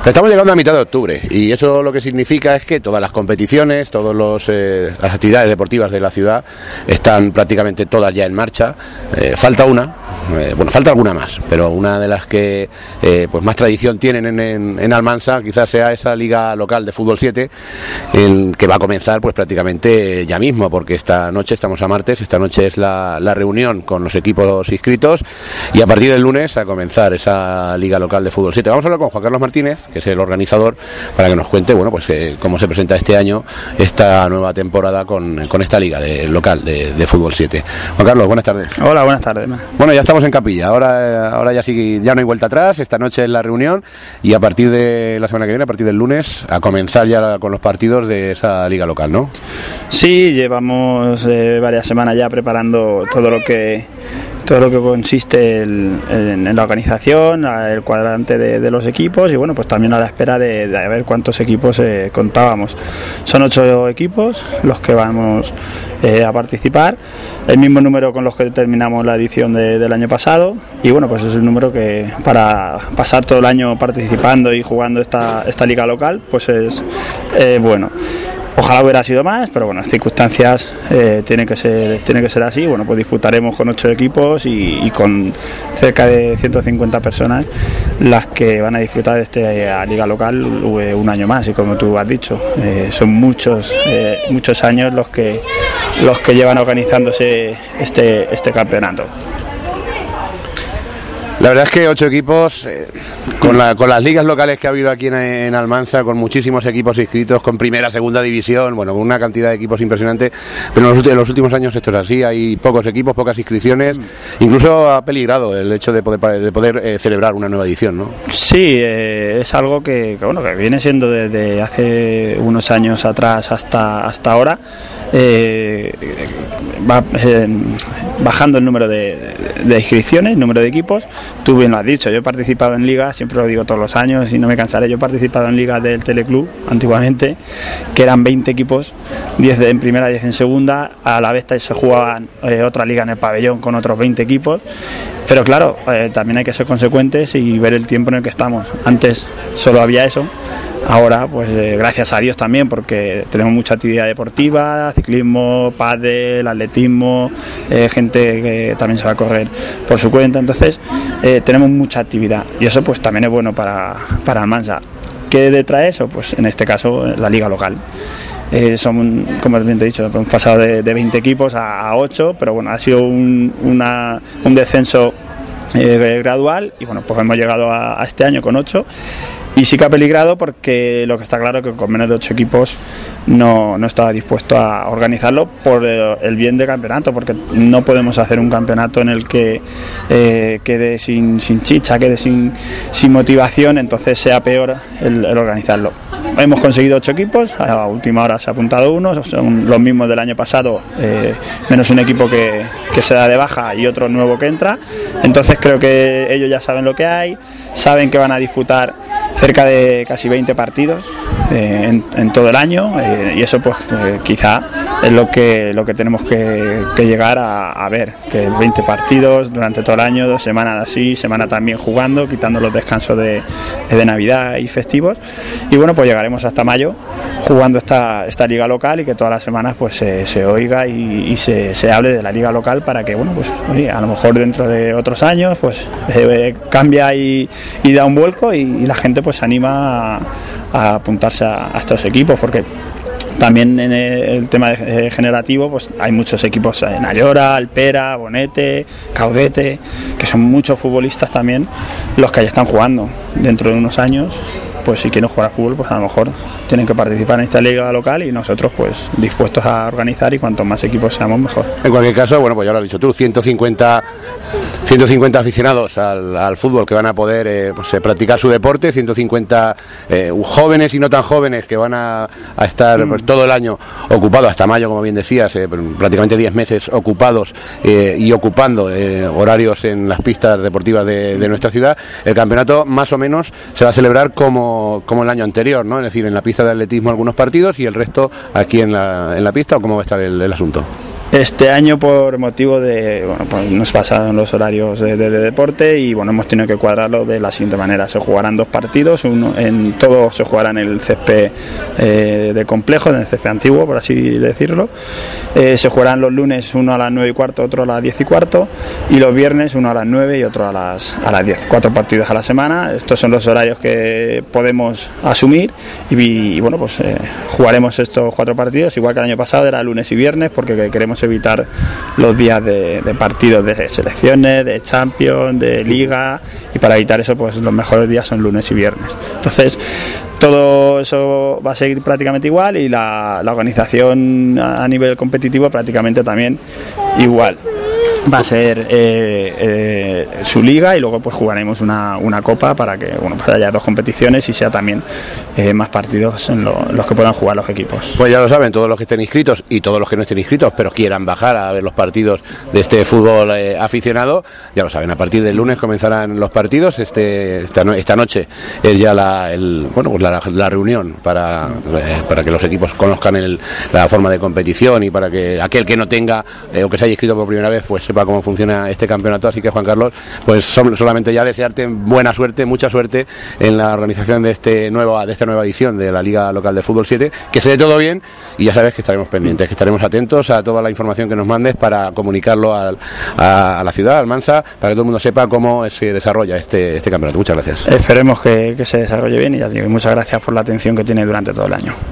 Estamos llegando a mitad de octubre y eso lo que significa es que todas las competiciones, todas las actividades deportivas de la ciudad están prácticamente todas ya en marcha. Falta una, falta alguna más, pero una de las que pues más tradición tienen en Almansa quizás sea esa liga local de fútbol 7 que va a comenzar pues prácticamente ya mismo, porque esta noche, estamos a martes, esta noche es la reunión con los equipos inscritos y a partir del lunes a comenzar esa liga local de fútbol 7. Vamos a hablar con Juan Carlos Martínez, que es el organizador, para que nos cuente cómo se presenta este año esta nueva temporada con esta liga local de fútbol 7. Juan Carlos, buenas tardes. Hola, buenas tardes. Bueno, ya estamos en capilla, ahora ya sí, ya no hay vuelta atrás. Esta noche es la reunión y a partir de la semana que viene, a partir del lunes, a comenzar ya con los partidos de esa liga local, ¿no? Sí, llevamos varias semanas ya preparando todo lo que consiste en la organización, el cuadrante de los equipos y bueno, pues también a la espera de ver cuántos equipos contábamos. Son 8 equipos los que vamos a participar, el mismo número con los que terminamos la edición del año pasado y bueno, pues es un número que para pasar todo el año participando y jugando esta liga local pues es bueno. Ojalá hubiera sido más, pero bueno, las circunstancias tiene que ser así. Bueno, pues disputaremos con 8 equipos y con cerca de 150 personas las que van a disfrutar de esta liga local un año más. Y como tú has dicho, son muchos años los que llevan organizándose este campeonato. La verdad es que 8 equipos, con las ligas locales que ha habido aquí en Almansa, con muchísimos equipos inscritos, con primera, segunda división, bueno, con una cantidad de equipos impresionante, pero en los últimos años esto es así, hay pocos equipos, pocas inscripciones, incluso ha peligrado el hecho de poder celebrar una nueva edición, ¿no? Sí, es algo que viene siendo desde hace unos años atrás hasta ahora, va bajando el número de inscripciones, el número de equipos. Tú bien lo has dicho, yo he participado en ligas, siempre lo digo todos los años y no me cansaré, yo he participado en ligas del Teleclub antiguamente, que eran 20 equipos, 10 en primera, 10 en segunda, a la vez se jugaban otra liga en el pabellón con otros 20 equipos, pero claro, también hay que ser consecuentes y ver el tiempo en el que estamos. Antes solo había eso. Ahora, pues gracias a Dios también, porque tenemos mucha actividad deportiva, ciclismo, pádel, atletismo, gente que también se va a correr por su cuenta, entonces tenemos mucha actividad y eso pues también es bueno para Almansa. ¿Qué trae eso? Pues en este caso la liga local. Son, como bien te he dicho, hemos pasado de 20 equipos a 8, pero bueno, ha sido un descenso gradual y bueno, pues hemos llegado a este año con 8. Y sí que ha peligrado porque lo que está claro es que con menos de 8 equipos no estaba dispuesto a organizarlo por el bien del campeonato, porque no podemos hacer un campeonato en el que quede sin chicha, quede sin motivación, entonces sea peor el organizarlo. Hemos conseguido 8 equipos, a última hora se ha apuntado uno, son los mismos del año pasado, menos un equipo que se da de baja y otro nuevo que entra, entonces creo que ellos ya saben lo que hay, saben que van a disputar cerca de casi 20 partidos en todo el año y eso pues quizá es lo que tenemos que llegar a ver, que 20 partidos durante todo el año, 2 semanas así, semana también jugando, quitando los descansos de Navidad y festivos y bueno, pues llegaremos hasta mayo jugando esta liga local y que todas las semanas pues se oiga y se hable de la liga local para que bueno, pues oye, a lo mejor dentro de otros años pues cambia y da un vuelco y la gente pues se anima a apuntarse a estos equipos, porque también en el tema generativo pues hay muchos equipos en Ayora, Alpera, Bonete, Caudete, que son muchos futbolistas también los que ya están jugando. Dentro de unos años pues si quieren jugar a fútbol pues a lo mejor tienen que participar en esta liga local y nosotros pues dispuestos a organizar y cuanto más equipos seamos mejor. En cualquier caso, bueno, pues ya lo has dicho tú, 150 aficionados al fútbol que van a poder practicar su deporte, 150 jóvenes y no tan jóvenes que van a estar pues, todo el año ocupados, hasta mayo, como bien decías, prácticamente 10 meses ocupados y ocupando horarios en las pistas deportivas de nuestra ciudad. El campeonato más o menos se va a celebrar como el año anterior, ¿no? Es decir, en la pista de atletismo algunos partidos y el resto aquí en la pista, ¿o cómo va a estar el asunto? Este año por motivo de, bueno, pues nos pasaron los horarios de deporte y bueno, hemos tenido que cuadrarlo de la siguiente manera. Se jugarán 2 partidos, todo se jugará en el césped de complejo, en el césped antiguo, por así decirlo. Se jugarán los lunes uno a las 9:15, otro a las 10:15 y los viernes uno a las 9 y otro a las 10. 4 partidos a la semana. Estos son los horarios que podemos asumir y bueno, pues jugaremos estos 4 partidos, igual que el año pasado era lunes y viernes, porque queremos evitar los días de partidos de selecciones, de Champions, de Liga, y para evitar eso pues los mejores días son lunes y viernes. Entonces todo eso va a seguir prácticamente igual y la organización a nivel competitivo prácticamente también igual. Va a ser su liga y luego pues jugaremos una copa para que bueno, pues haya 2 competiciones y sea también más partidos en los que puedan jugar los equipos. Pues ya lo saben, todos los que estén inscritos y todos los que no estén inscritos pero quieran bajar a ver los partidos de este fútbol aficionado, ya lo saben, a partir del lunes comenzarán los partidos. Esta noche es ya la reunión para que los equipos conozcan la forma de competición y para que aquel que no tenga o que se haya inscrito por primera vez pues sepa cómo funciona este campeonato. Así que, Juan Carlos, pues solamente ya desearte buena suerte, mucha suerte en la organización de esta nueva edición de la Liga Local de Fútbol 7, que se dé todo bien y ya sabes que estaremos pendientes, que estaremos atentos a toda la información que nos mandes para comunicarlo a la ciudad, al Mansa, para que todo el mundo sepa cómo se desarrolla este campeonato. Muchas gracias. Esperemos que se desarrolle bien y ya digo, muchas gracias por la atención que tiene durante todo el año.